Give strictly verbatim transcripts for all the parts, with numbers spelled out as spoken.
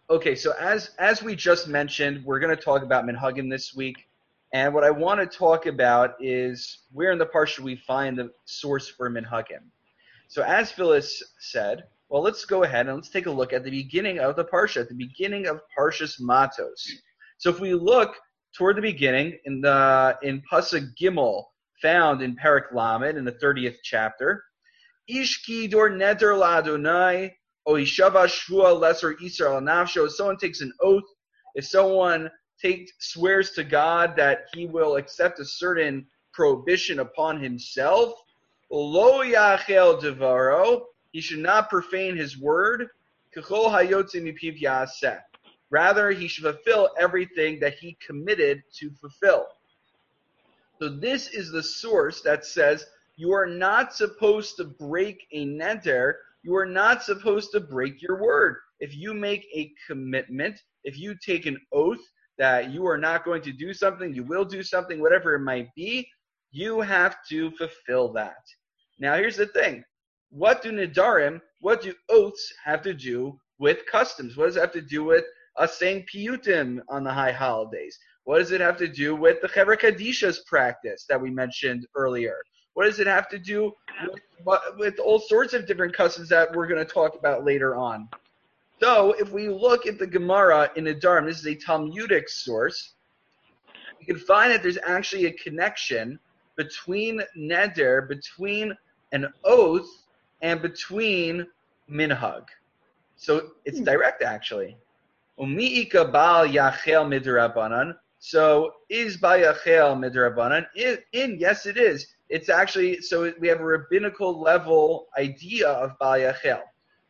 Okay, so as as we just mentioned, we're going to talk about minhagim this week, and what I want to talk about is where in the parsha we find the source for minhagim. So as Phyllis said, well, let's go ahead and let's take a look at the beginning of the parsha, at the beginning of Parshas Matos. So if we look toward the beginning in the in Pasuk Gimel, found in Perek Lamed in the thirtieth chapter, Ishki dor neder la'Adonai. O ishava shvua lesser Yisrael nafsho. If someone takes an oath, if someone takes swears to God that he will accept a certain prohibition upon himself, lo yachel devaro, he should not profane his word. Kechol hayotze mipiv yaseh. Rather, he should fulfill everything that he committed to fulfill. So this is the source that says you are not supposed to break a neder. You are not supposed to break your word. If you make a commitment, if you take an oath that you are not going to do something, you will do something, whatever it might be, you have to fulfill that. Now here's the thing. What do nidarim, what do oaths have to do with customs? What does it have to do with us saying piyutim on the high holidays? What does it have to do with the Chevra Kadisha's practice that we mentioned earlier? What does it have to do with, with all sorts of different customs that we're going to talk about later on? So if we look at the Gemara in Nedarim, this is a Talmudic source, you can find that there's actually a connection between neder, between an oath, and between minhag. So it's direct, actually. Umi'ika bal yachel midrabanan. So is bal yachel midrabanan? In, yes, it is. It's actually, so we have a rabbinical level idea of bal yachel.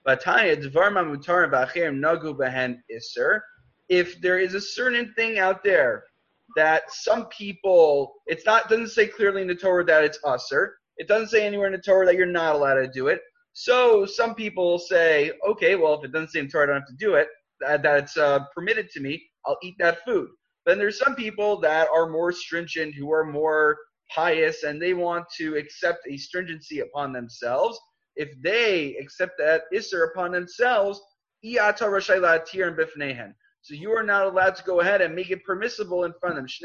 If there is a certain thing out there that some people, it's not, doesn't say clearly in the Torah that it's usher. It doesn't say anywhere in the Torah that you're not allowed to do it. So some people say, okay, well, if it doesn't say in the Torah I don't have to do it, that, that it's uh, permitted to me, I'll eat that food. Then there's some people that are more stringent, who are more pious, and they want to accept a stringency upon themselves. If they accept that Isser upon themselves, so you are not allowed to go ahead and make it permissible in front of them.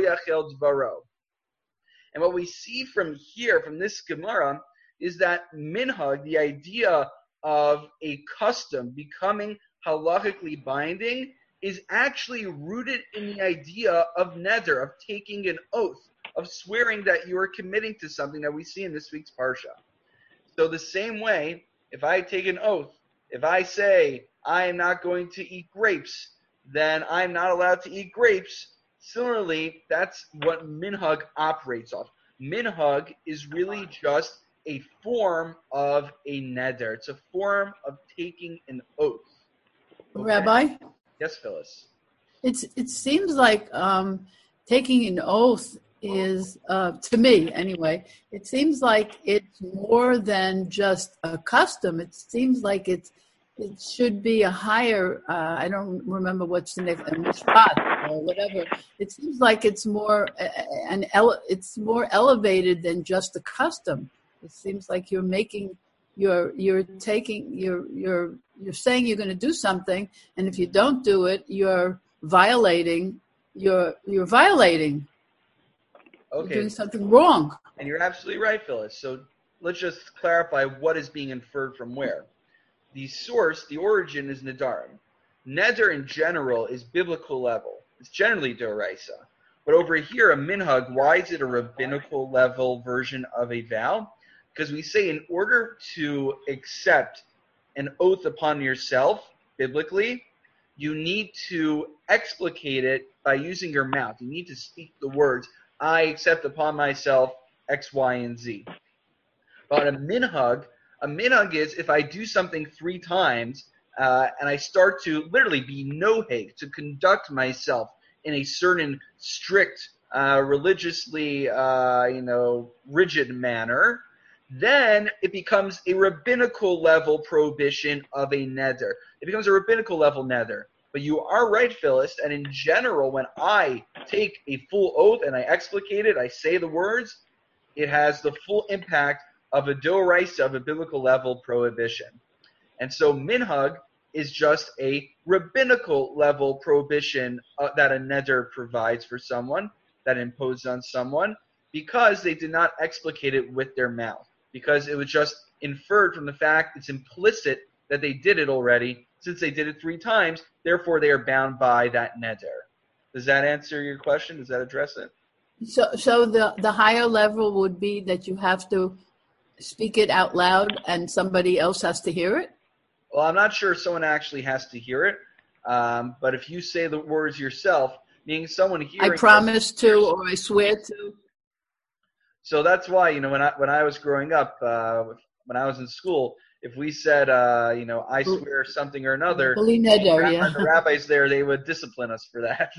And what we see from here, from this Gemara, is that minhag, the idea of a custom becoming halachically binding, is actually rooted in the idea of neder, of taking an oath, of swearing that you are committing to something that we see in this week's parsha. So the same way, if I take an oath, if I say I am not going to eat grapes, then I'm not allowed to eat grapes. Similarly, that's what minhag operates off. Minhag is really just a form of a neder. It's a form of taking an oath. Okay? Rabbi? Yes, Phyllis. It's it seems like um, taking an oath is, uh, to me anyway, it seems like it's more than just a custom. It seems like it's it should be a higher, uh, I don't remember what's the next, a mishpat or whatever. It seems like it's more, uh, an ele- it's more elevated than just a custom. It seems like you're making, you're you're taking, you're you're you're saying you're going to do something, and if you don't do it, you're violating, you're you're violating. Okay. You're doing something wrong. And you're absolutely right, Phyllis. So let's just clarify what is being inferred from where. The source, the origin is Nedarim. Neder in general is biblical level. It's generally Doraisa. But over here, a minhag, why is it a rabbinical level version of a vow? Because we say in order to accept an oath upon yourself, biblically, you need to explicate it by using your mouth. You need to speak the words, I accept upon myself X, Y, and Z. But a minhag, a minhag is if I do something three times uh, and I start to literally be noheg, to conduct myself in a certain strict, uh, religiously, uh, you know, rigid manner, then it becomes a rabbinical level prohibition of a neder. It becomes a rabbinical level neder. But you are right, Phyllis, and in general, when I take a full oath and I explicate it, I say the words, it has the full impact of a doraisa, of a biblical level prohibition. And so minhag is just a rabbinical level prohibition uh, that a neder provides for someone, that imposed on someone, because they did not explicate it with their mouth. Because it was just inferred from the fact, it's implicit that they did it already. Since they did it three times, therefore they are bound by that neder. Does that answer your question? Does that address it? So, so the, the higher level would be that you have to speak it out loud and somebody else has to hear it? Well, I'm not sure if someone actually has to hear it, um, but if you say the words yourself, meaning someone hearing, I promise to, or I swear to. So that's why, you know, when I when I was growing up, uh, when I was in school, if we said, uh, you know, I swear something or another, neder, yeah. the rabbis there, they would discipline us for that.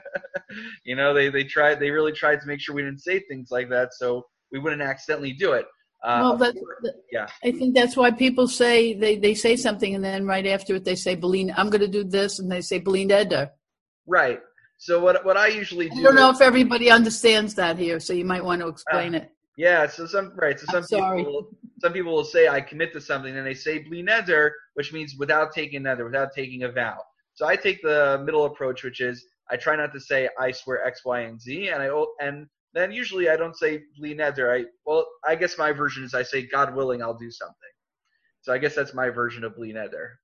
You know, they they tried, they really tried to make sure we didn't say things like that, so we wouldn't accidentally do it. Uh, well, that's, yeah. I think that's why people say, they, they say something and then right after it they say, Belin, I'm going to do this, and they say, Belin Eder. Right. So what what I usually do I don't know is, if everybody understands that here, so you might want to explain uh, it. Yeah, so some right, so some I'm sorry. people some people will say I commit to something, and they say bli neder, which means without taking neder, without taking a vow. So I take the middle approach, which is I try not to say I swear X, Y, and Z, and I and then usually I don't say bli neder. I well, I guess my version is I say God willing, I'll do something. So I guess that's my version of bli neder.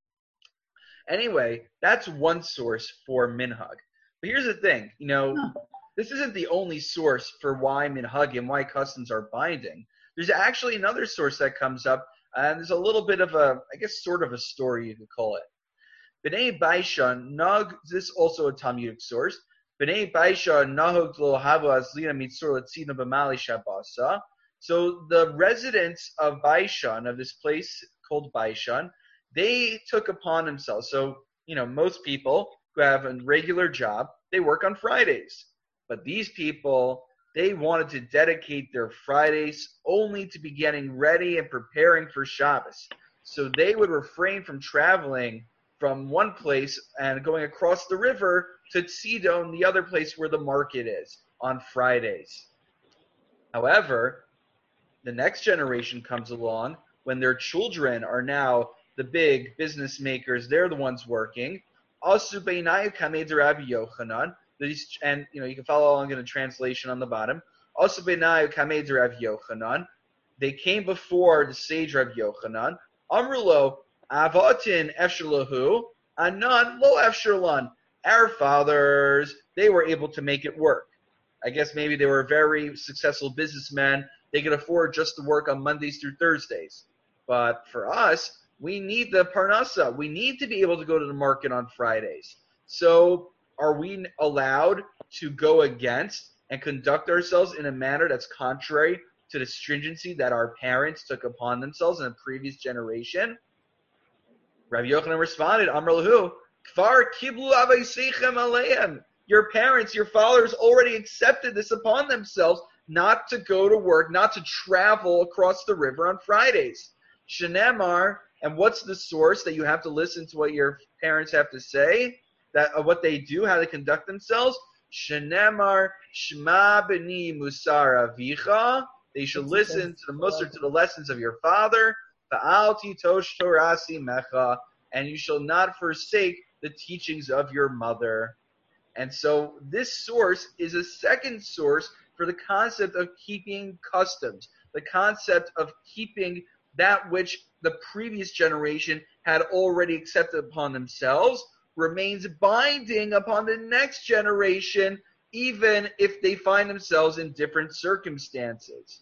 Anyway, that's one source for minhag. But here's the thing, you know, huh. This isn't the only source for why minhagim, why customs are binding. There's actually another source that comes up, and there's a little bit of a, I guess, sort of a story you could call it. B'nai Baishan, Nog, this is also a Talmudic source. B'nai Baishan, Nahog lo hava azlina mitzur letzina b'mali shabasa. So the residents of Baishan, of this place called Baishan, they took upon themselves. So, you know, most people who have a regular job, they work on Fridays. But these people, they wanted to dedicate their Fridays only to be getting ready and preparing for Shabbos. So they would refrain from traveling from one place and going across the river to Tzidon, the other place where the market is, on Fridays. However, the next generation comes along when their children are now the big business makers. They're the ones working. Asu beinayu kamei d'Rabbi Yochanan. And, you know, you can follow along in the translation on the bottom. Also, benayu kamei d'Rabbi Yochanan. They came before the sage Rabbi Yochanan. Amrulo avatin efshalahu anan lo efshalan. Our fathers, they were able to make it work. I guess maybe they were very successful businessmen. They could afford just to work on Mondays through Thursdays. But for us, we need the parnasa. We need to be able to go to the market on Fridays. So are we allowed to go against and conduct ourselves in a manner that's contrary to the stringency that our parents took upon themselves in a previous generation? Rabbi Yochanan responded, Amar lahu, Kfar kiblu avaseichem aleim. Your parents, your fathers already accepted this upon themselves, not to go to work, not to travel across the river on Fridays. Shenemar, and what's the source that you have to listen to what your parents have to say? That of what they do, how they conduct themselves. Shenemar shema b'ni musar avicha. They should listen to the musar, to the lessons of your father. Va'al titosh torasi mecha, and you shall not forsake the teachings of your mother. And so this source is a second source for the concept of keeping customs, the concept of keeping that which the previous generation had already accepted upon themselves remains binding upon the next generation, even if they find themselves in different circumstances.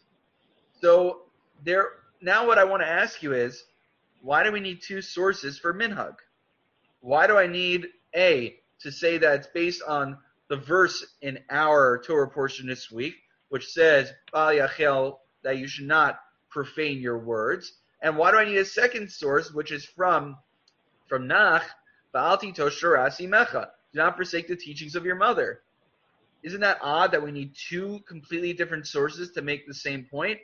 So there. Now what I want to ask you is, why do we need two sources for minhag? Why do I need A, to say that it's based on the verse in our Torah portion this week, which says, Bal Yachel, that you should not profane your words? And why do I need a second source, which is from, from Nach, Ba'al titosh torasi mecha, do not forsake the teachings of your mother? Isn't that odd that we need two completely different sources to make the same point?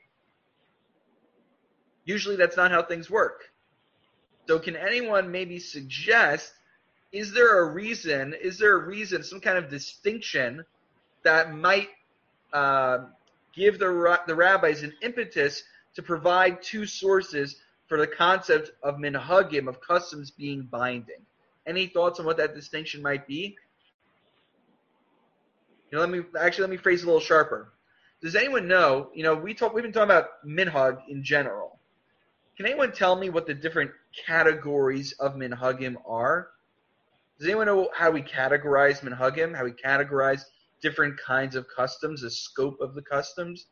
Usually that's not how things work. So can anyone maybe suggest, is there a reason, is there a reason, some kind of distinction that might uh, give the, the rabbis an impetus to provide two sources for the concept of minhagim, of customs being binding. Any thoughts on what that distinction might be? You know, let me actually let me phrase it a little sharper. Does anyone know? You know, we talk. We've been talking about minhag in general. Can anyone tell me what the different categories of minhagim are? Does anyone know how we categorize minhagim? How we categorize different kinds of customs, the scope of the customs?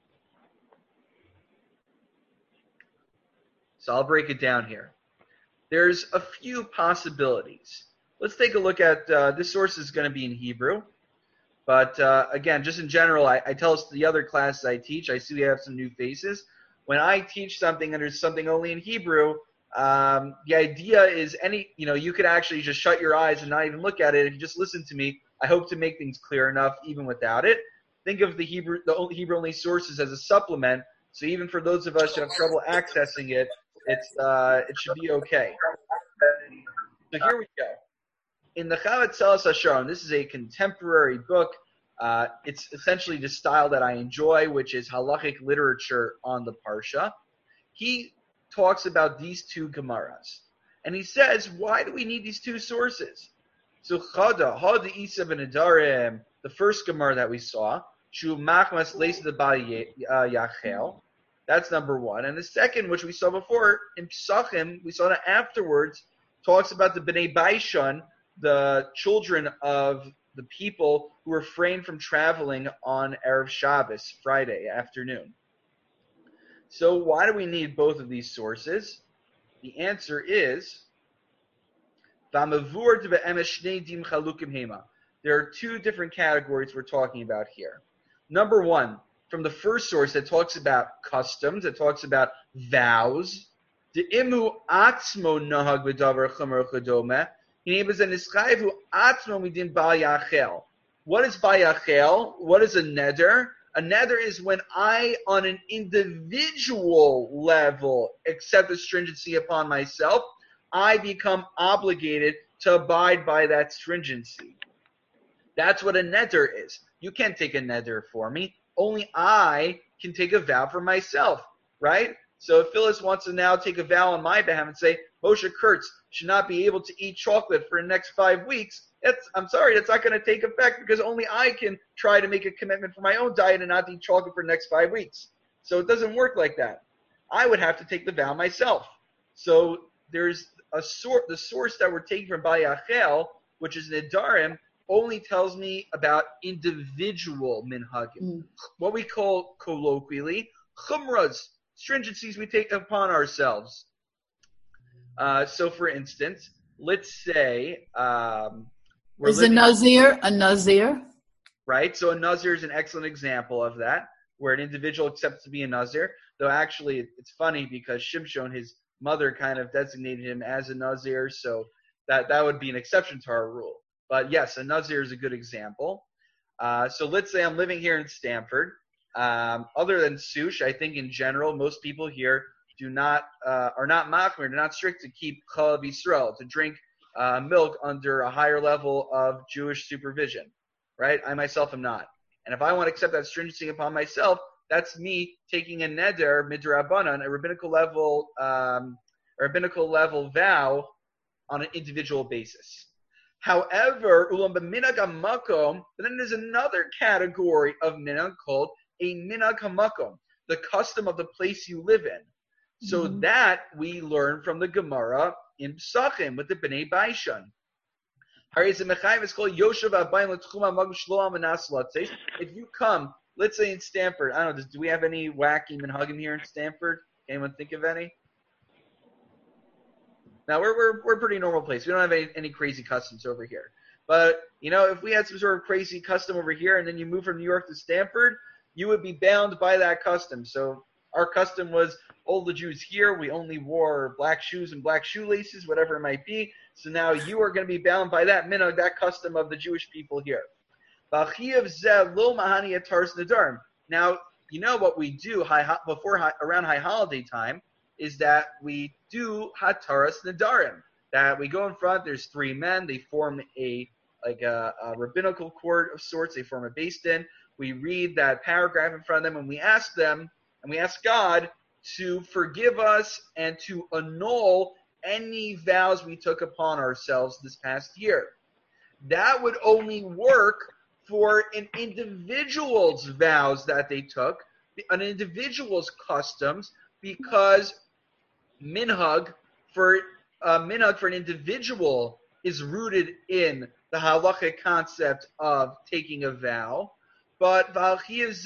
So I'll break it down here. There's a few possibilities. Let's take a look at, uh, this source is going to be in Hebrew. But uh, again, just in general, I, I tell us the other classes I teach, I see we have some new faces. When I teach something and there's something only in Hebrew, um, the idea is any, you know, you could actually just shut your eyes and not even look at it. If you just listen to me, I hope to make things clear enough even without it. Think of the Hebrew, the Hebrew-only sources as a supplement. So even for those of us who have trouble accessing it, it's uh, it should be okay. So here we go. In the Chavetz Tzeles HaSharon, this is a contemporary book. Uh, it's essentially the style that I enjoy, which is halachic literature on the Parsha. He talks about these two Gemaras. And he says, why do we need these two sources? So Chada, Chada Isa v'Nedarim, the first Gemara that we saw, Shu Machmas Leis the Bali Yachel. That's number one. And the second, which we saw before, in Psachim, we saw that afterwards, talks about the Bnei Baishan, the children of the people who refrain from traveling on Erev Shabbos, Friday afternoon. So why do we need both of these sources? The answer is, there are two different categories we're talking about here. Number one, from the first source that talks about customs, that talks about vows, the imu atzmo nahag v'davar chomer chodome. What is bayachel? What is a neder? A neder is when I, on an individual level, accept a stringency upon myself. I become obligated to abide by that stringency. That's what a neder is. You can't take a neder for me. Only I can take a vow for myself, right? So if Phyllis wants to now take a vow on my behalf and say, Moshe Kurtz should not be able to eat chocolate for the next five weeks, that's, I'm sorry, that's not going to take effect because only I can try to make a commitment for my own diet and not eat chocolate for the next five weeks. So it doesn't work like that. I would have to take the vow myself. So there's a sort, the source that we're taking from Bayachel, which is Nedarim, only tells me about individual minhagim. Mm. What we call colloquially chumras, stringencies we take upon ourselves. Uh, so, for instance, let's say um, we're is a nazir a nazir, right? So a nazir is an excellent example of that, where an individual accepts to be a nazir. Though actually, it's funny because Shimshon, his mother, kind of designated him as a nazir, so that that would be an exception to our rule. But yes, a nazir is a good example. Uh, so let's say I'm living here in Stamford. Um, other than Sush, I think in general, most people here do not uh, are not machmir, they're not strict to keep chalav Yisrael, to drink uh, milk under a higher level of Jewish supervision, right? I myself am not. And if I want to accept that stringency upon myself, that's me taking a neder midrabanan, a rabbinical level, um, a rabbinical level vow on an individual basis. However, ulam b'minhag hamakom, then there's another category of minhag called a minhag hamakom, the custom of the place you live in. So mm-hmm. that we learn from the Gemara in Psachim with the Bnei Baishan. If you come, let's say in Stanford, I don't know, do we have any wacky minhagim here in Stanford? Anyone think of any? Now we're we're we're a pretty normal place. We don't have any, any crazy customs over here. But you know, if we had some sort of crazy custom over here, and then you move from New York to Stanford, you would be bound by that custom. So our custom was all the Jews here, we only wore black shoes and black shoelaces, whatever it might be. So now you are going to be bound by that minhag, that custom of the Jewish people here. Now you know what we do high, before high, around high holiday time is that we do hataras nedarim. That we go in front. There's three men. They form a like a, a rabbinical court of sorts. They form a beis din. We read that paragraph in front of them, and we ask them, and we ask God to forgive us and to annul any vows we took upon ourselves this past year. That would only work for an individual's vows that they took, an individual's customs, because minhag for uh, minhag for an individual is rooted in the halachic concept of taking a vow. But but when it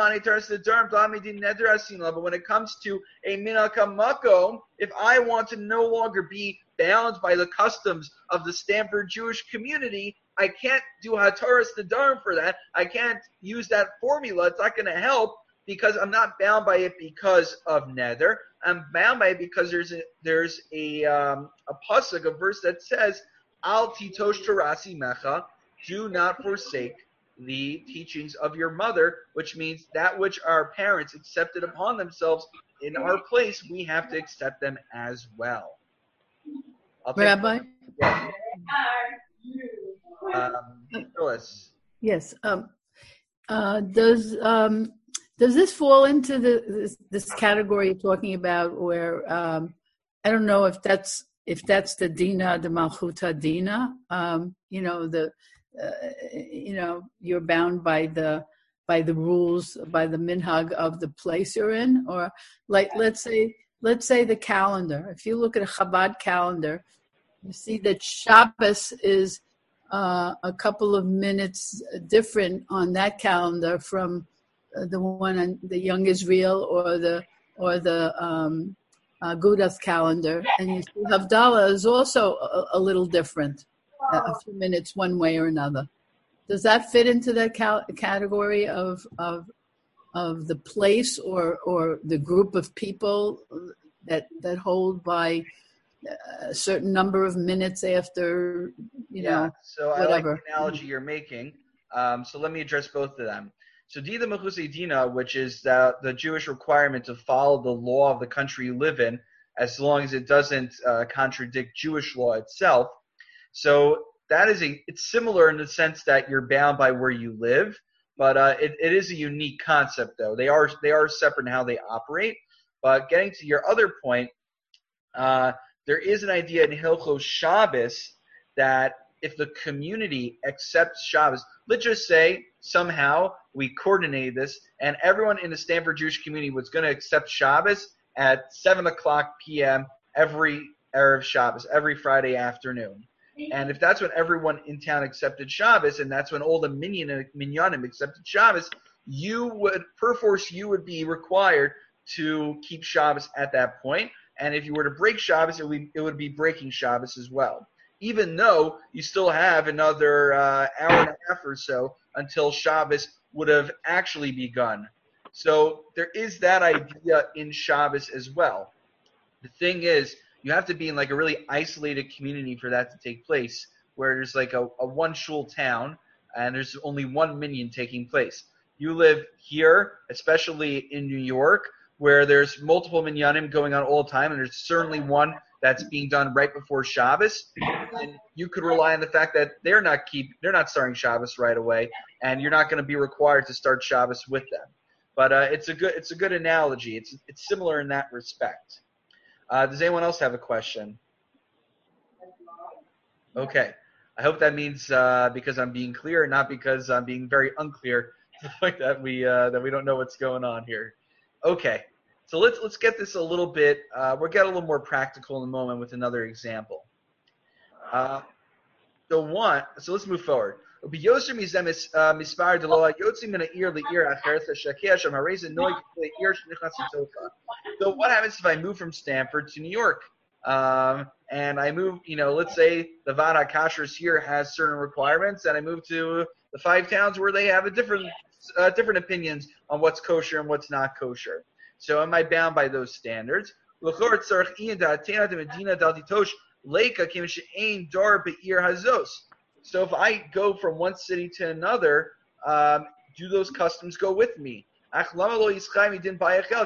comes to a minhag hamakom, if I want to no longer be bound by the customs of the Stanford Jewish community, I can't do hataras nedarim for that. I can't use that formula. It's not going to help because I'm not bound by it because of neder. I'm bound by it because there's a, there's a um, a pasuk, a verse that says, "Al titosh tarasi mecha," do not forsake the teachings of your mother, which means that which our parents accepted upon themselves in our place, we have to accept them as well. I'll take Rabbi? Yeah. Um, Phyllis. Yes. Um, uh, does um, does this fall into the this, this category you're talking about, where um, I don't know if that's if that's the dina the malchuta dina? Um, you know the uh, you know you're bound by the by the rules, by the minhag of the place you're in, or like let's say let's say the calendar. If you look at a Chabad calendar, you see that Shabbos is uh, a couple of minutes different on that calendar from uh, the one on the Young Israel or the or the um, uh, Gudas calendar, and you see Havdalah is also a, a little different, a, a few minutes one way or another. Does that fit into that cal- category of of of the place or or the group of people that that hold by a certain number of minutes after, you yeah, know, so whatever. I like the analogy you're making. Um, so let me address both of them. So Dida Mechusei Dina, which is the, the Jewish requirement to follow the law of the country you live in, as long as it doesn't uh, contradict Jewish law itself. So that is a it's similar in the sense that you're bound by where you live, but uh, it, it is a unique concept though. They are they are separate in how they operate. But getting to your other point, uh, there is an idea in Hilchos Shabbos that if the community accepts Shabbos, let's just say somehow we coordinated this and everyone in the Stanford Jewish community was going to accept Shabbos at seven o'clock p.m. every Erev Shabbos, every Friday afternoon. And if that's when everyone in town accepted Shabbos, and that's when all the minyan, minyanim accepted Shabbos, you would, per force, you would be required to keep Shabbos at that point. And if you were to break Shabbos, it would be, it would be breaking Shabbos as well, even though you still have another uh, hour and a half or so until Shabbos would have actually begun. So there is that idea in Shabbos as well. The thing is, you have to be in like a really isolated community for that to take place, where there's like a, a one shul town and there's only one minyan taking place. You live here, especially in New York, where there's multiple minyanim going on all the time, and there's certainly one that's being done right before Shabbos. And you could rely on the fact that they're not keep they're not starting Shabbos right away, and you're not going to be required to start Shabbos with them. But uh, it's a good it's a good analogy. It's it's similar in that respect. Uh, does anyone else have a question? Okay. I hope that means uh, because I'm being clear, not because I'm being very unclear to the point that we uh, that we don't know what's going on here. Okay. So let's let's get this a little bit. Uh, we'll get a little more practical in a moment with another example. Uh, so one. So let's move forward. So what happens if I move from Stanford to New York? Um, and I move, you know, let's say the Vada Kashrus here has certain requirements, and I move to the five towns where they have a different, uh, different opinions on what's kosher and what's not kosher. So am I bound by those standards? So if I go from one city to another, um, do those customs go with me? Shouldn't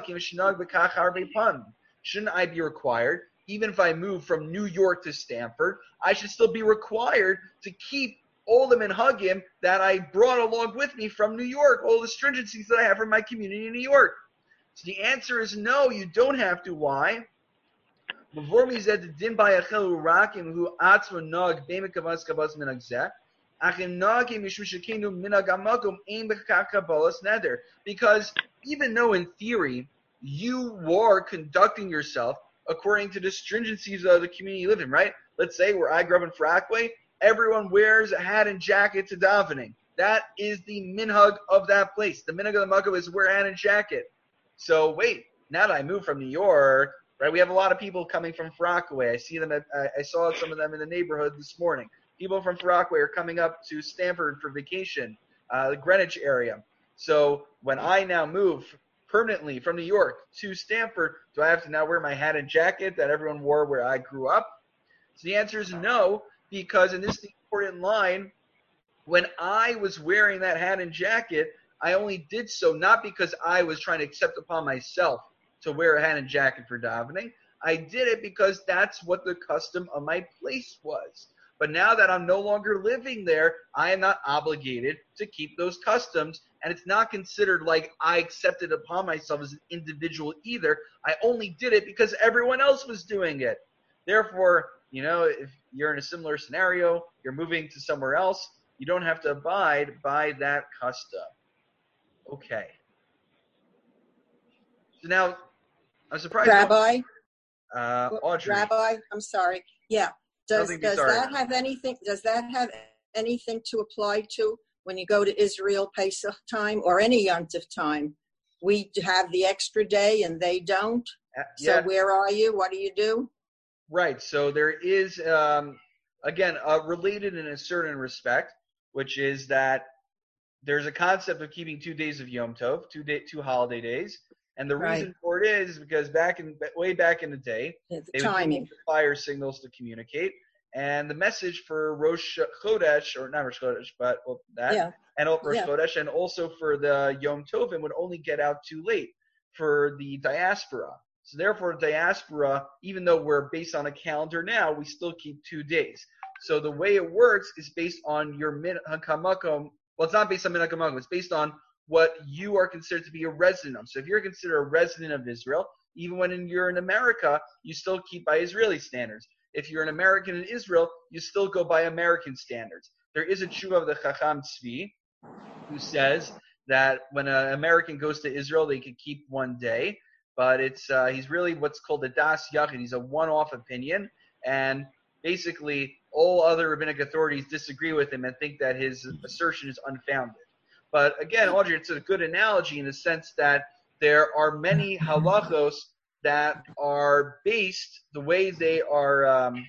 I be required, even if I move from New York to Stanford, I should still be required to keep all the minhagim that I brought along with me from New York, all the stringencies that I have from my community in New York. So the answer is no, you don't have to. Why? Before me said the din by achel urakim who atzma nog b'mekavas kabas minagzeh. Because even though in theory you are conducting yourself according to the stringencies of the community you live in, right? Let's say where I grew up in Frackway, everyone wears a hat and jacket to davening. That is the minhag of that place. The minhag of the Makkah is wear a hat and jacket. So wait, now that I moved from New York, right? We have a lot of people coming from Frackway. I see them. At, I saw some of them in the neighborhood this morning. People from Frackway are coming up to Stanford for vacation, uh, the Greenwich area. So when I now move permanently from New York to Stanford, do I have to now wear my hat and jacket that everyone wore where I grew up? So the answer is no, because in this important line, when I was wearing that hat and jacket, I only did so not because I was trying to accept upon myself to wear a hat and jacket for davening. I did it because that's what the custom of my place was. But now that I'm no longer living there, I am not obligated to keep those customs, and it's not considered like I accepted upon myself as an individual either. I only did it because everyone else was doing it. Therefore, you know, if you're in a similar scenario, you're moving to somewhere else, you don't have to abide by that custom. Okay. So now, I'm surprised. Rabbi? Uh, Audrey. Rabbi, I'm sorry. Yeah. Does Nothing does sorry. that have anything? Does that have anything to apply to when you go to Israel Pesach time or any Yom Tov time? We have the extra day and they don't. Uh, so yeah. where are you? What do you do? Right. So there is, um, again, uh, related in a certain respect, which is that there's a concept of keeping two days of Yom Tov, two day, two holiday days. And the Right. reason for it is because back in way back in the day, The they timing. would use fire signals to communicate, and the message for Rosh Chodesh, or not Rosh Chodesh, but well, that, Yeah. and Rosh Yeah. Chodesh, and also for the Yom Tovim would only get out too late for the diaspora. So therefore, diaspora, even though we're based on a calendar now, we still keep two days. So the way it works is based on your min hakamakom. Well, it's not based on min hakamakom. It's based on what you are considered to be a resident of. So if you're considered a resident of Israel, even when you're in America, you still keep by Israeli standards. If you're an American in Israel, you still go by American standards. There is a tshuva of the Chacham Tzvi who says that when an American goes to Israel, they could keep one day, but it's uh, he's really what's called a das yachid. He's a one-off opinion, and basically all other rabbinic authorities disagree with him and think that his assertion is unfounded. But again, Audrey, it's a good analogy in the sense that there are many halachos that are based, the way they are um,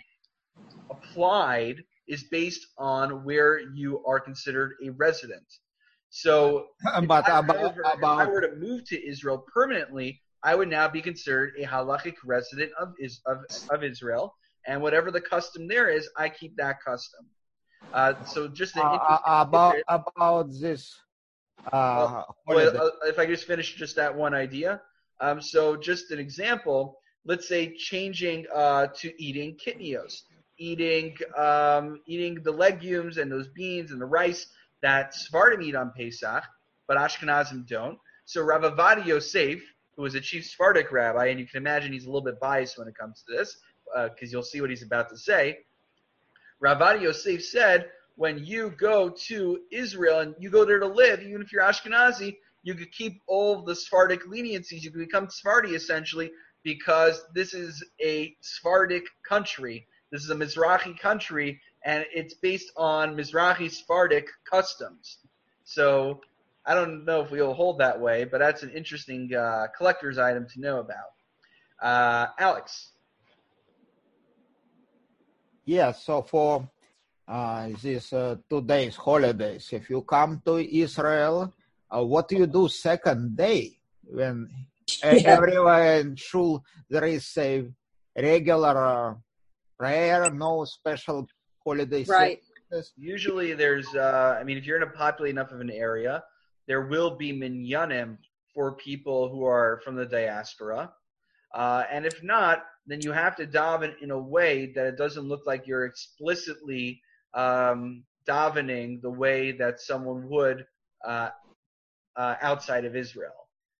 applied is based on where you are considered a resident. So if, But I, about, however, if about I were to move to Israel permanently, I would now be considered a halachic resident of, of, of Israel, and whatever the custom there is, I keep that custom. Uh, so just an uh, interesting about tidbit. about this uh, Well, holiday. uh, if I just finish just that one idea. Um, so just an example, let's say changing uh, to eating kitnios, eating um, eating the legumes and those beans and the rice that Sephardim eat on Pesach, but Ashkenazim don't. So Rav Avad Yosef, who was a chief Sephardic rabbi, and you can imagine he's a little bit biased when it comes to this, because uh, you'll see what he's about to say. Rav Avad Yosef said, when you go to Israel and you go there to live, even if you're Ashkenazi, you could keep all of the Sephardic leniencies. You can become Sephardi essentially because this is a Sephardic country. This is a Mizrahi country, and it's based on Mizrahi Sephardic customs. So I don't know if we'll hold that way, but that's an interesting uh, collector's item to know about. Uh, Alex. Yeah, so for uh, these uh, two days holidays, if you come to Israel, uh, what do you do second day when Yeah. everywhere in shul there is a regular uh, prayer, no special holiday Right. services? Usually there's, uh, I mean, if you're in a populated enough of an area, there will be minyanim for people who are from the diaspora. Uh, and if not, then you have to daven in a way that it doesn't look like you're explicitly um, davening the way that someone would uh, uh, outside of Israel.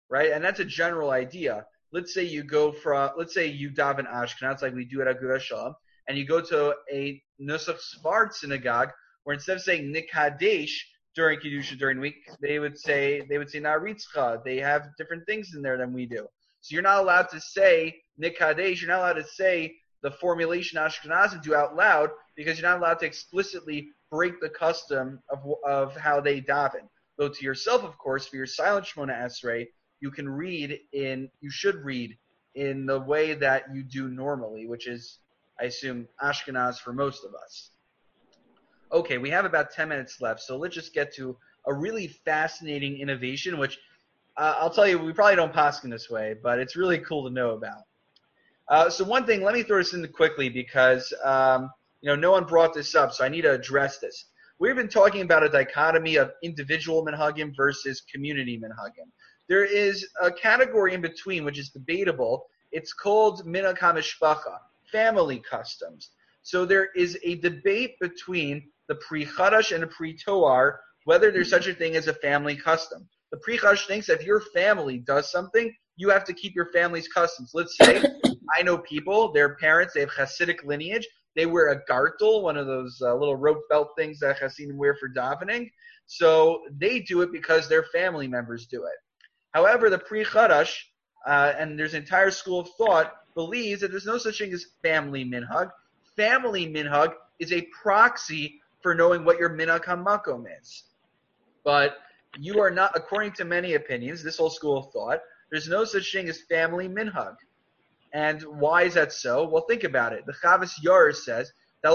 right? And that's a general idea. Let's say you go from, let's say you daven Ashkenaz like we do at Agudas Shalom, and you go to a Nusach Sfard synagogue where instead of saying Nikadesh during Kedusha during the week, they would say they would say Naritzcha. They have different things in there than we do. So you're not allowed to say Nikadesh. You're not allowed to say the formulation Ashkenazim do out loud because you're not allowed to explicitly break the custom of of how they daven. Though to yourself, of course, for your silent Shemona Esrei, you can read in, you should read in the way that you do normally, which is, I assume, Ashkenaz for most of us. Okay, we have about ten minutes left, so let's just get to a really fascinating innovation, which uh, I'll tell you, we probably don't paskin this way, but it's really cool to know about. Uh, so one thing, let me throw this in quickly because um, you know no one brought this up, so I need to address this. We've been talking about a dichotomy of individual minhagim versus community minhagim. There is a category in between, which is debatable. It's called minhag hamishpacha, family customs. So there is a debate between the Pri Chadash and the Pri Toar whether there's such a thing as a family custom. The Pri Chadash thinks if your family does something, you have to keep your family's customs. Let's say I know people, their parents, they have Hasidic lineage. They wear a gartel, one of those uh, little rope belt things that Hasidim wear for davening. So they do it because their family members do it. However, the Pri Chadash, uh, and there's an entire school of thought, believes that there's no such thing as family minhag. Family minhag is a proxy for knowing what your minhag hamakom is. But you are not, according to many opinions, this whole school of thought, there's no such thing as family minhag. And why is that so? Well, think about it. The Chavas Yair says,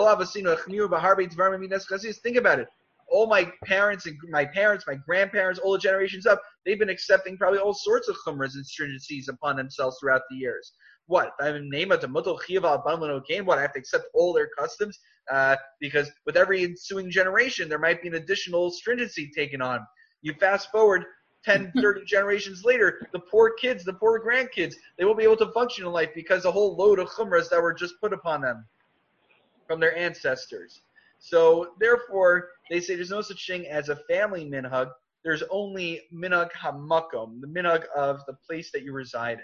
think about it. All my parents and my parents, my grandparents, all the generations up, they've been accepting probably all sorts of chumras and stringencies upon themselves throughout the years. What? I name it What? I have to accept all their customs uh, because with every ensuing generation, there might be an additional stringency taken on. You fast forward ten, thirty generations later, the poor kids, the poor grandkids, they won't be able to function in life because a whole load of chumras that were just put upon them from their ancestors. So therefore, they say there's no such thing as a family minhag. There's only minhag hamakom, the minhag of the place that you reside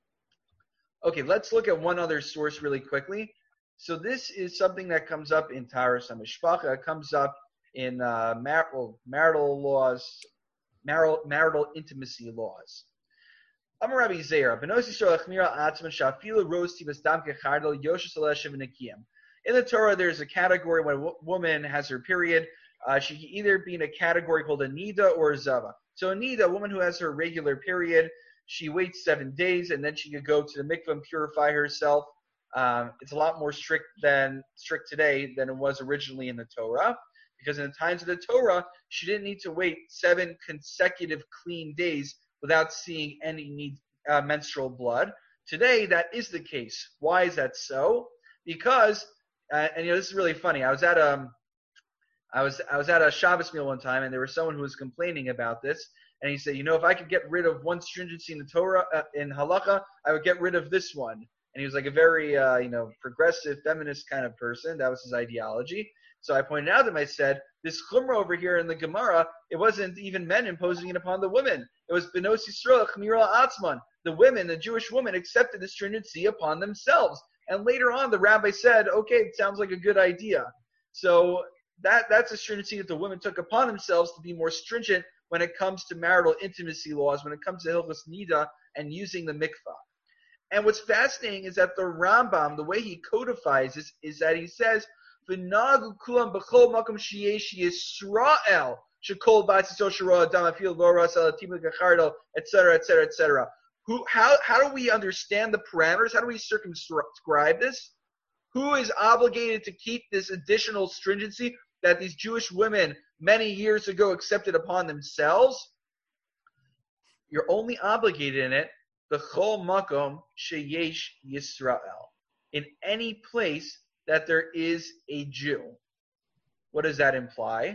in. Okay, let's look at one other source really quickly. So this is something that comes up in Taharas HaMishpacha. It comes up in uh, marital, marital laws, marital, marital intimacy laws. Amar Rabbi Zera, Benos Yisrael Achmira Atzman Shafilu Rose Tibas Dam Kechardel Yoshes Aleshev Nekiyim. In the Torah, there's a category when a w- woman has her period. Uh, she can either be in a category called a nida or a zava. So a nida, a woman who has her regular period, she waits seven days and then she could go to the mikveh and purify herself. Um, it's a lot more strict than strict today than it was originally in the Torah, because in the times of the Torah, she didn't need to wait seven consecutive clean days without seeing any need, uh, menstrual blood. Today, that is the case. Why is that so? Because Uh, and you know, this is really funny. I was at a, I was I was at a Shabbos meal one time, and there was someone who was complaining about this, and he said, you know, if I could get rid of one stringency in the Torah uh, in Halacha, I would get rid of this one. And he was like a very uh, you know progressive feminist kind of person. That was his ideology. So I pointed out to him. I said, this chumrah over here in the Gemara, it wasn't even men imposing it upon the women. It was Benos Yisrael Chmira Atzman. The women, the Jewish women, accepted the stringency upon themselves. And later on, the rabbi said, okay, it sounds like a good idea. So that that's a stringency that the women took upon themselves to be more stringent when it comes to marital intimacy laws, when it comes to Hilchos Nida and using the mikvah. And what's fascinating is that the Rambam, the way he codifies this, is that he says, V'nagu kulam b'chol makom sheyesh Yisrael shekol b'atzito shara adam afil loras alatim gachardo, et cetera, et cetera, et cetera. Who, how, how do we understand the parameters? How do we circumscribe this? Who is obligated to keep this additional stringency that these Jewish women many years ago accepted upon themselves? You're only obligated in it, the chol makom sheyesh Yisrael, in any place that there is a Jew. What does that imply?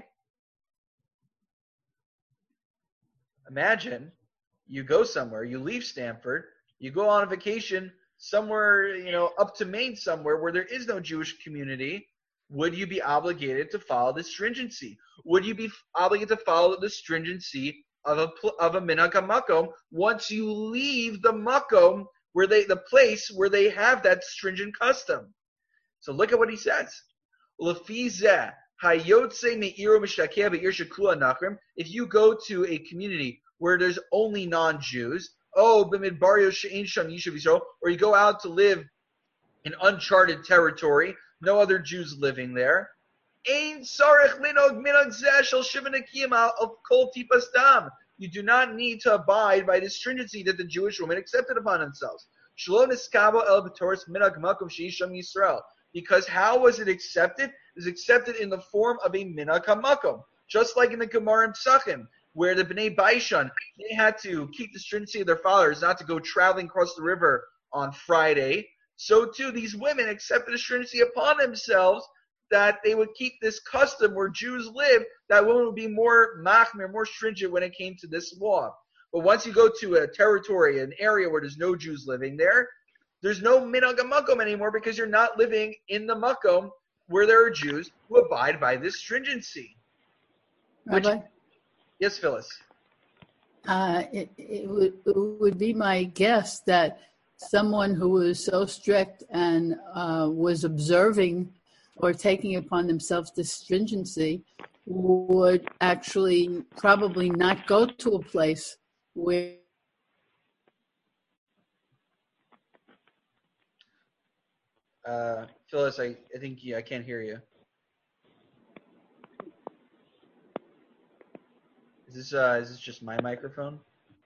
Imagine you go somewhere, you leave Stanford, you go on a vacation somewhere, you know, up to Maine somewhere where there is no Jewish community. Would you be obligated to follow the stringency? Would you be obligated to follow the stringency of a of a minhag hamakom once you leave the makom where they the place where they have that stringent custom. So look at what he says. If you go to a community where there's only non-Jews, oh, or you go out to live in uncharted territory, no other Jews living there, you do not need to abide by the stringency that the Jewish women accepted upon themselves. Because how was it accepted? It was accepted in the form of a minhag hamakom, just like in the Gemara in Psachim, where the Bnei Baishan, they had to keep the stringency of their fathers not to go traveling across the river on Friday. So too, these women accepted a stringency upon themselves that they would keep this custom where Jews live, that women would be more machmir, more stringent when it came to this law. But once you go to a territory, an area where there's no Jews living there, there's no minhag hamakom anymore because you're not living in the makom where there are Jews who abide by this stringency. Rabbi? Which, yes, Phyllis. Uh, it, it, would, it would be my guess that someone who was so strict and uh, was observing or taking upon themselves this stringency would actually probably not go to a place where Uh, Phyllis, I, I think you, I can't hear you. Is this uh, is this just my microphone?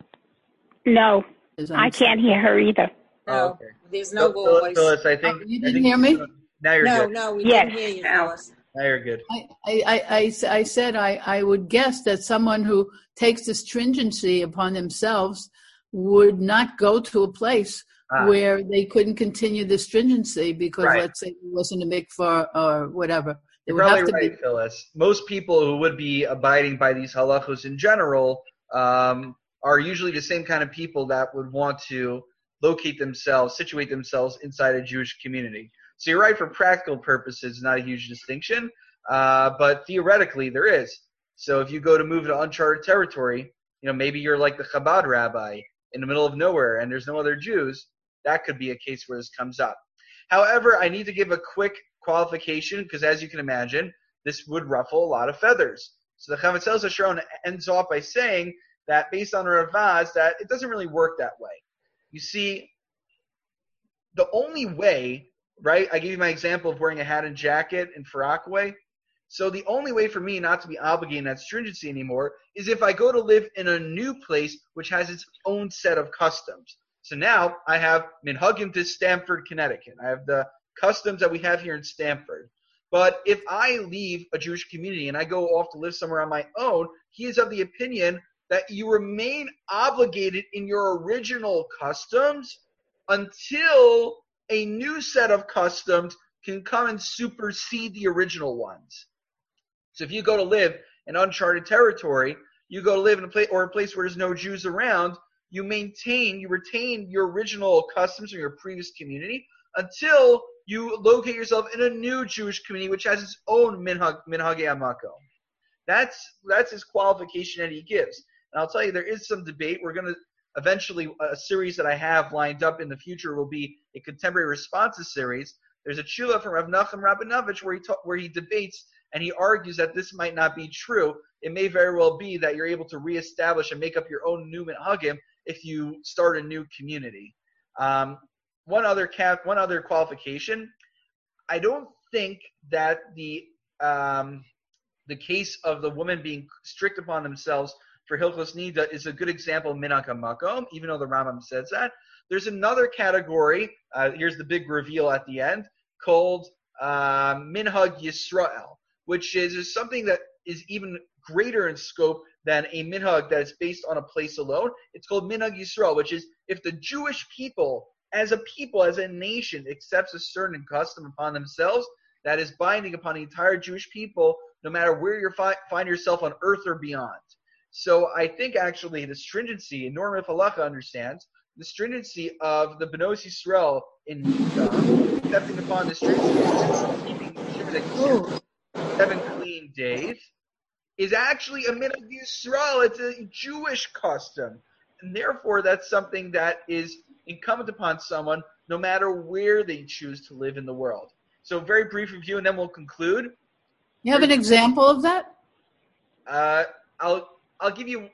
No, is I can't hear her either. No, Oh, okay. there's no Phyllis, voice. Phyllis, I think Oh, you I didn't think hear me? Now you're No, good. no, we Yes, didn't hear you, no. Phyllis. Now you're good. I, I, I, I, I said I, I would guess that someone who takes the stringency upon themselves would not go to a place Ah. where they couldn't continue the stringency because, Right. let's say, it wasn't a mikvah or whatever. They You're would probably have to right, be. Phyllis. Most people who would be abiding by these halachos in general um, are usually the same kind of people that would want to locate themselves, situate themselves inside a Jewish community. So you're right, for practical purposes, not a huge distinction, uh, but theoretically there is. So if you go to move to uncharted territory, you know, maybe you're like the Chabad rabbi in the middle of nowhere and there's no other Jews, that could be a case where this comes up. However, I need to give a quick qualification because, as you can imagine, this would ruffle a lot of feathers. So the Chavetz Sharon ends off by saying that based on the Ravaz, that it doesn't really work that way. You see, the only way, right, I gave you my example of wearing a hat and jacket in Farakwe. So the only way for me not to be obligated in that stringency anymore is if I go to live in a new place which has its own set of customs. So now I have minhagim to Stamford, Connecticut. I have the customs that we have here in Stamford. But if I leave a Jewish community and I go off to live somewhere on my own, he is of the opinion that you remain obligated in your original customs until a new set of customs can come and supersede the original ones. So if you go to live in uncharted territory, you go to live in a place or a place where there's no Jews around, you maintain, you retain your original customs from your previous community until you locate yourself in a new Jewish community which has its own minhag, minhagei hamakom. That's that's his qualification that he gives. And I'll tell you, there is some debate. We're going to eventually, a series that I have lined up in the future will be a contemporary responses series. There's a tshuva from Rav Nachum Rabinovich where he ta- where he debates and he argues that this might not be true. It may very well be that you're able to reestablish and make up your own new minhagim if you start a new community. Um, one other cap, one other qualification. I don't think that the um, the case of the woman being strict upon themselves for Hilchos Nida is a good example of minhag hamakom, even though the Rambam says that. There's another category, uh, here's the big reveal at the end, called uh, Minhag Yisrael, which is, is something that is even greater in scope than a minhag that is based on a place alone. It's called Minhag Yisrael, which is if the Jewish people, as a people, as a nation, accepts a certain custom upon themselves, that is binding upon the entire Jewish people, no matter where you fi- find yourself on earth or beyond. So I think actually the stringency, and Norm Halacha understands, the stringency of the Benos Yisrael in Nida, accepting upon the stringency of keeping seven clean days, is actually a minhag Yisrael. It's a Jewish custom. And therefore, that's something that is incumbent upon someone no matter where they choose to live in the world. So very brief review, and then we'll conclude. You have an example of that? Uh, I'll I'll give you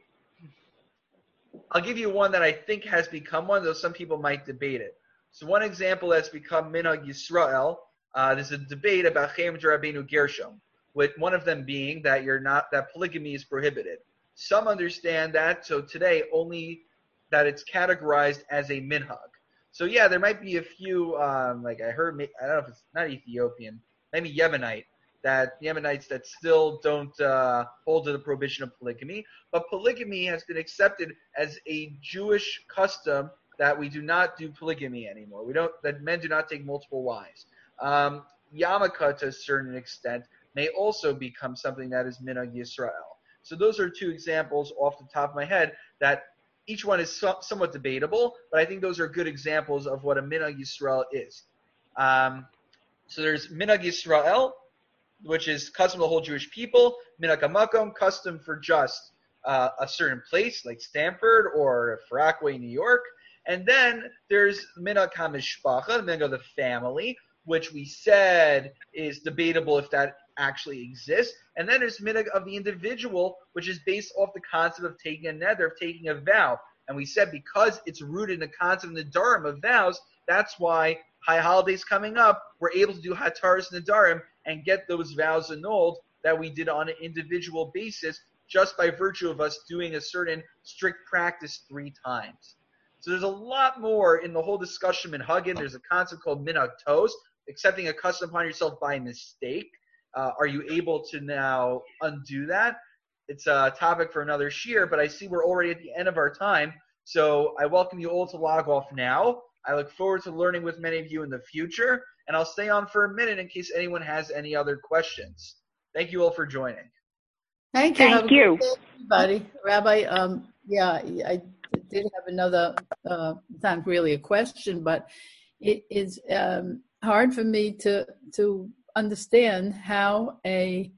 I'll give you one that I think has become one, though some people might debate it. So one example that's become minhag Yisrael. Uh, there's a debate about Chaim Rabbeinu Gershom, with one of them being that you're not that polygamy is prohibited. Some understand that, so today only that it's categorized as a minhag. So yeah, there might be a few, um, like I heard, I don't know if it's not Ethiopian, maybe Yemenite, that Yemenites that still don't uh, hold to the prohibition of polygamy. But polygamy has been accepted as a Jewish custom that we do not do polygamy anymore. We don't, that men do not take multiple wives. Um, yarmulke, to a certain extent, may also become something that is minhag Yisrael. So those are two examples off the top of my head that each one is so, somewhat debatable, but I think those are good examples of what a minhag Yisrael is. Um, so there's minhag Yisrael, which is custom of the whole Jewish people. Minhag hamakom, custom for just uh, a certain place, like Stanford or Rockaway, New York. And then there's minhag hamishpacha, the minhag of the family, which we said is debatable if that actually exists. And then there's minhag of the individual, which is based off the concept of taking a nether, of taking a vow. And we said because it's rooted in the concept of nedarim, of vows, that's why high holidays coming up, we're able to do hataras nedarim and get those vows annulled that we did on an individual basis just by virtue of us doing a certain strict practice three times. So there's a lot more in the whole discussion in minhagim. There's a concept called minhag tos, accepting a custom upon yourself by mistake. Uh, are you able to now undo that? It's a topic for another shiur, but I see we're already at the end of our time. So I welcome you all to log off now. I look forward to learning with many of you in the future, and I'll stay on for a minute in case anyone has any other questions. Thank you all for joining. Thank you. Thank you. Everybody. Rabbi, um, yeah, I did have another, uh, it's not really a question, but it is um, hard for me to to understand how a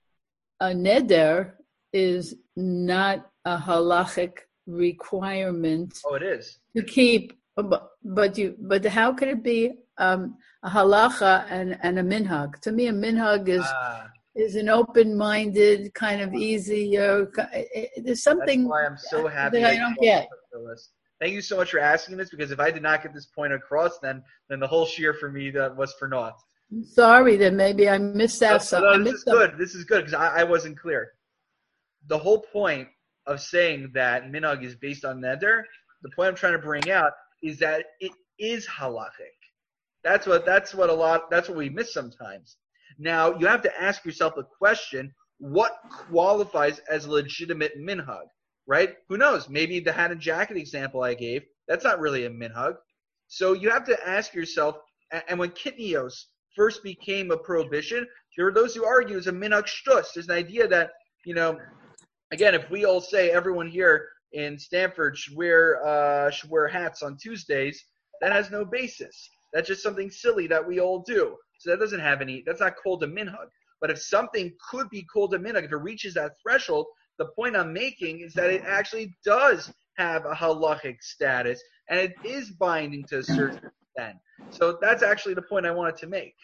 a neder is not a halachic requirement. Oh, it is. To keep, but, but you, but how could it be um, a halacha and, and a minhag? To me, a minhag is Uh, is an open-minded, kind of easy. Uh, there's something that's why I'm so happy that I don't get. Thank you so much for asking this, because if I did not get this point across, then then the whole shiur for me that was for naught. I'm sorry that maybe I missed out No, something. no, this is good. This is good because I, I wasn't clear. The whole point of saying that minhag is based on neder, the point I'm trying to bring out is that it is halachic. That's what that's what a lot that's what we miss sometimes. Now you have to ask yourself the question: what qualifies as a legitimate minhag? Right? Who knows? Maybe the hat and jacket example I gave, that's not really a minhag. So you have to ask yourself. And when kitnios first became a prohibition, there were those who argue it's a minhag shtus. There's an idea that, you know, again, if we all say everyone here in Stanford should wear uh, should wear hats on Tuesdays, that has no basis. That's just something silly that we all do. So that doesn't have any. That's not called a minhag. But if something could be called a minhag, if it reaches that threshold, the point I'm making is that it actually does have a halachic status, and it is binding to a certain extent. So that's actually the point I wanted to make.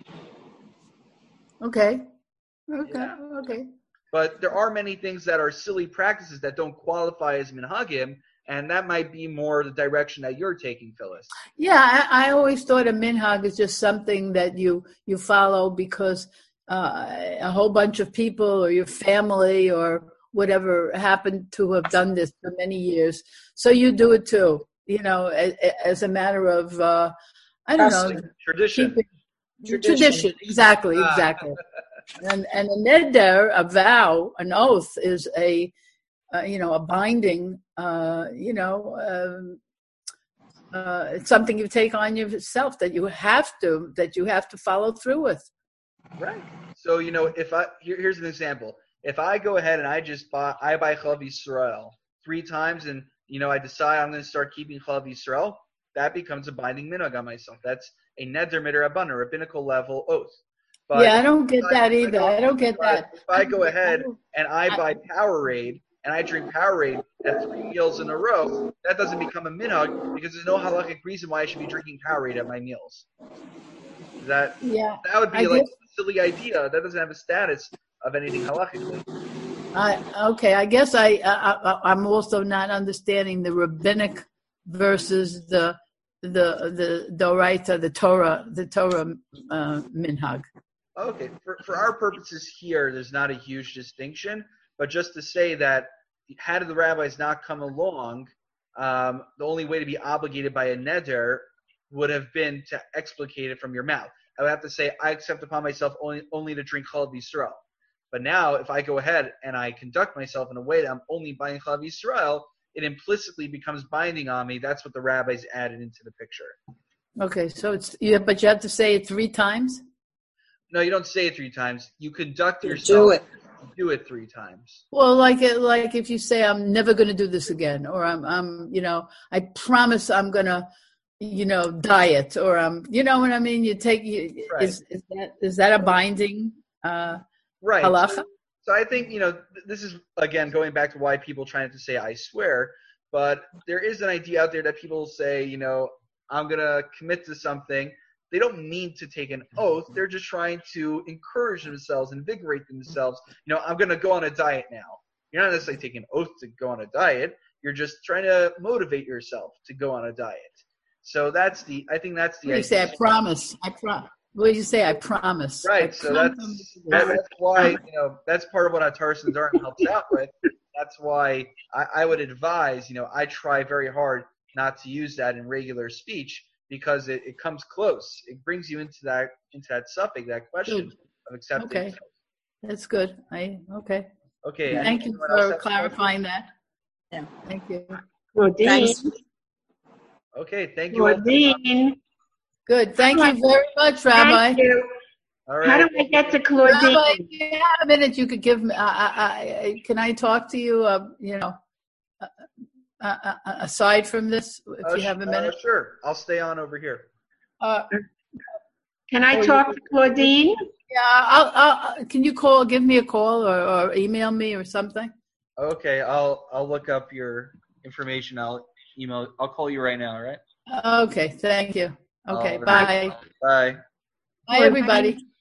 Okay. Okay. Yeah. Okay. But there are many things that are silly practices that don't qualify as minhagim, and that might be more the direction that you're taking, Phyllis. Yeah, I, I always thought a minhag is just something that you you follow because uh, a whole bunch of people or your family or whatever happened to have done this for many years, so you do it too. You know, as, as a matter of uh, I don't know, Tradition. keeping- Tradition. Tradition, exactly, exactly. and and a neder, a vow, an oath, is a uh, you know a binding. Uh, you know, um, uh, it's something you take on yourself that you have to that you have to follow through with. Right. So you know, if I here, here's an example. If I go ahead and I just buy I buy Chalav Yisrael three times, and you know I decide I'm going to start keeping Chalav Yisrael, that becomes a binding minhag on myself. That's a neder midrabanan, rabbinical level oath. But yeah, I don't get I- that I either. go- I don't get but that. If I go ahead and I I- buy Powerade and I drink Powerade at three meals in a row, that doesn't become a minhag because there's no halakhic reason why I should be drinking Powerade at my meals. That Yeah, that would be I like guess- a silly idea. That doesn't have a status of anything halakhically. I okay. I guess I, I, I I'm also not understanding the rabbinic versus the the the Doraita, the Torah, the Torah uh, minhag. Okay, for for our purposes here, there's not a huge distinction, but just to say that had the rabbis not come along, um, the only way to be obligated by a neder would have been to explicate it from your mouth. I would have to say, I accept upon myself only only to drink Chalav Yisrael. But now, if I go ahead and I conduct myself in a way that I'm only buying Chalav Yisrael, it implicitly becomes binding on me. That's what the rabbis added into the picture. Okay, so it's yeah, but you have to say it three times. No, you don't say it three times. You conduct You yourself. do it. Do it three times. Well, like like if you say I'm never going to do this again, or I'm I'm you know I promise I'm going to you know diet, or I'm you know what I mean. You take you, Right. is is that is that a binding uh, Right. halacha? So, so I think, you know, th- this is, again, going back to why people trying to say, I swear, but there is an idea out there that people say, you know, I'm going to commit to something. They don't mean to take an oath. They're just trying to encourage themselves, invigorate themselves. You know, I'm going to go on a diet now. You're not necessarily taking an oath to go on a diet. You're just trying to motivate yourself to go on a diet. So that's the, I think that's the What do you say? I idea. promise. I pro. What do you say? I promise. I Right, so that's promise. that, that's why you know that's part of what Atar Sandarim helps out with. That's why I, I would advise you know I try very hard not to use that in regular speech because it, it comes close. It brings you into that into that suffix, that question Good. of accepting. Okay. That's good. I okay. Okay. Thank you anyone else for have clarifying that. Yeah. Thank you. Claudine. Thanks. Okay. Thank you all. Claudine. Good. Thank you very much, Rabbi. Thank you. All How right. do I get to Rabbi, Claudine? if you have a minute, you could give me. I, I, I, can I talk to you? Uh, you know, uh, uh, uh, aside from this, if Uh, you have a sh- minute. uh, sure. I'll stay on over here. Uh, Can I Oh, you- talk to Claudine? yeah. I'll, I'll. Can you call? Give me a call or, or email me or something. Okay. I'll I'll look up your information. I'll email. I'll call you right now. All right. Okay. Thank you. Okay. All Bye. right. Bye. Bye, everybody.